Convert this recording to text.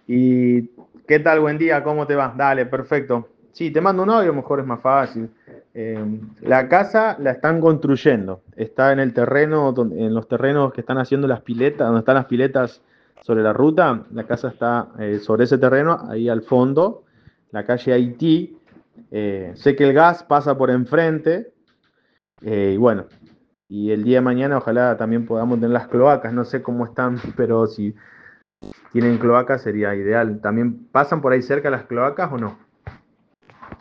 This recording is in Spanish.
¿Y qué tal? Buen día, ¿cómo te va? Dale, perfecto. Sí, te mando un audio, mejor es más fácil. La casa la están construyendo. Está en el terreno, en los terrenos que están haciendo las piletas, donde están las piletas sobre la ruta. La casa está sobre ese terreno, ahí al fondo, la calle Haití. Sé que el gas pasa por enfrente, y bueno, y el día de mañana ojalá también podamos tener las cloacas. No sé cómo están, pero si tienen cloacas sería ideal. ¿También pasan por ahí cerca las cloacas o no?